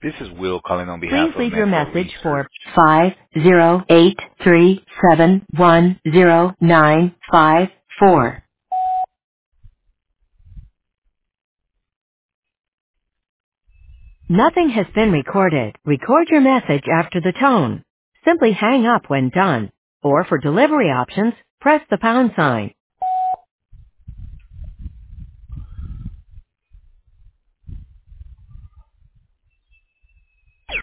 This is Will calling on behalf Please of leave your Mesa message Research. for 50837109554. Nothing has been recorded. Record your message after the tone. Simply hang up when done. Or for delivery options, press the pound sign.